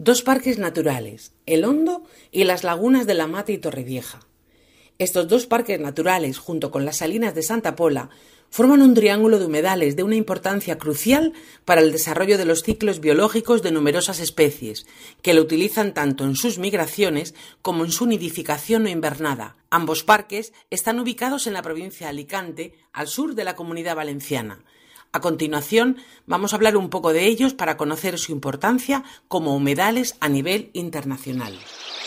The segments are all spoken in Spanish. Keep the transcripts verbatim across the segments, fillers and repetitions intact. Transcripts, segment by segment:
Dos parques naturales, El Hondo y las lagunas de La Mata y Torrevieja. Estos dos parques naturales, junto con las salinas de Santa Pola, forman un triángulo de humedales de una importancia crucial para el desarrollo de los ciclos biológicos de numerosas especies, que lo utilizan tanto en sus migraciones como en su nidificación o invernada. Ambos parques están ubicados en la provincia de Alicante, al sur de la Comunidad Valenciana. A continuación, vamos a hablar un poco de ellos para conocer su importancia como humedales a nivel internacional.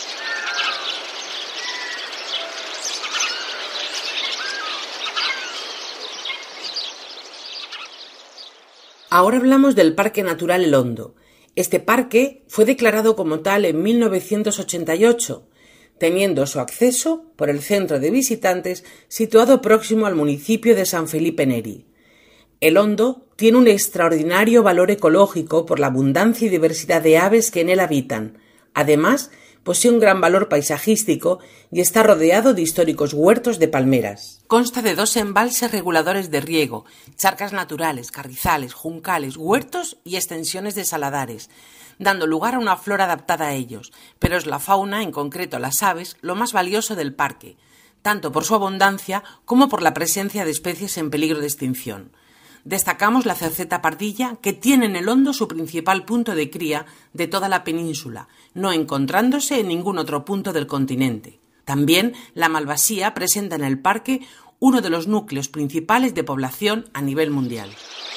Ahora hablamos del Parque Natural El Hondo. Este parque fue declarado como tal en mil novecientos ochenta y ocho, teniendo su acceso por el centro de visitantes situado próximo al municipio de San Felipe Neri. El Hondo tiene un extraordinario valor ecológico por la abundancia y diversidad de aves que en él habitan. Además, posee un gran valor paisajístico y está rodeado de históricos huertos de palmeras. Consta de dos embalses reguladores de riego, charcas naturales, carrizales, juncales, huertos y extensiones de saladares, dando lugar a una flora adaptada a ellos, pero es la fauna, en concreto las aves, lo más valioso del parque, tanto por su abundancia como por la presencia de especies en peligro de extinción. Destacamos la cerceta pardilla, que tiene en El Hondo su principal punto de cría de toda la península, no encontrándose en ningún otro punto del continente. También la malvasía presenta en el parque uno de los núcleos principales de población a nivel mundial.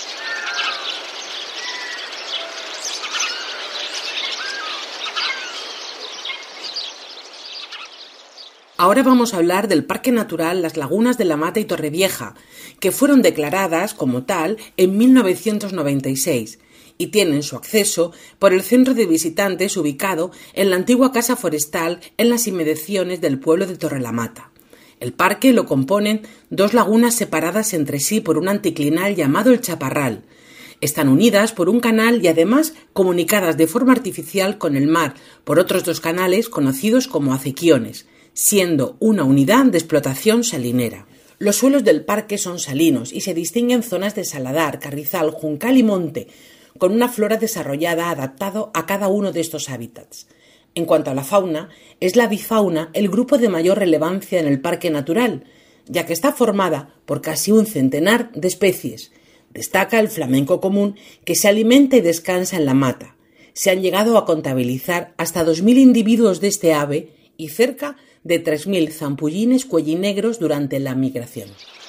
Ahora vamos a hablar del Parque Natural Las Lagunas de La Mata y Torrevieja, que fueron declaradas como tal en mil novecientos noventa y seis y tienen su acceso por el centro de visitantes ubicado en la antigua casa forestal en las inmediaciones del pueblo de Torrelamata. El parque lo componen dos lagunas separadas entre sí por un anticlinal llamado el Chaparral. Están unidas por un canal y además comunicadas de forma artificial con el mar por otros dos canales conocidos como acequiones, siendo una unidad de explotación salinera. Los suelos del parque son salinos y se distinguen zonas de saladar, carrizal, juncal y monte, con una flora desarrollada adaptado a cada uno de estos hábitats. En cuanto a la fauna, es la avifauna el grupo de mayor relevancia en el parque natural, ya que está formada por casi un centenar de especies. Destaca el flamenco común, que se alimenta y descansa en la mata. Se han llegado a contabilizar hasta dos mil individuos de este ave y cerca de tres mil zampullines cuellinegros durante la migración.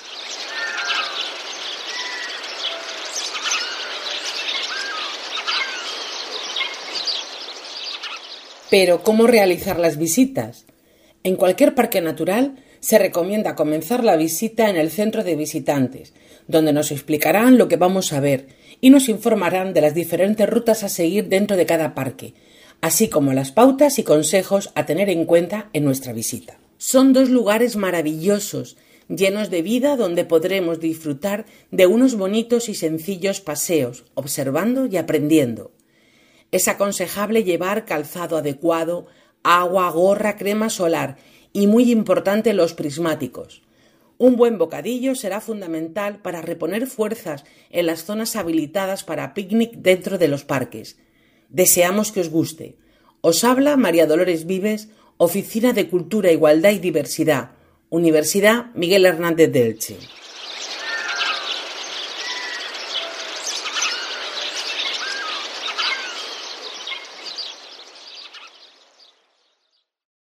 Pero, ¿cómo realizar las visitas? En cualquier parque natural se recomienda comenzar la visita en el centro de visitantes, donde nos explicarán lo que vamos a ver y nos informarán de las diferentes rutas a seguir dentro de cada parque, así como las pautas y consejos a tener en cuenta en nuestra visita. Son dos lugares maravillosos, llenos de vida, donde podremos disfrutar de unos bonitos y sencillos paseos, observando y aprendiendo. Es aconsejable llevar calzado adecuado, agua, gorra, crema solar y, muy importante, los prismáticos. Un buen bocadillo será fundamental para reponer fuerzas en las zonas habilitadas para picnic dentro de los parques. Deseamos que os guste. Os habla María Dolores Vives, Oficina de Cultura, Igualdad y Diversidad, Universidad Miguel Hernández de Elche.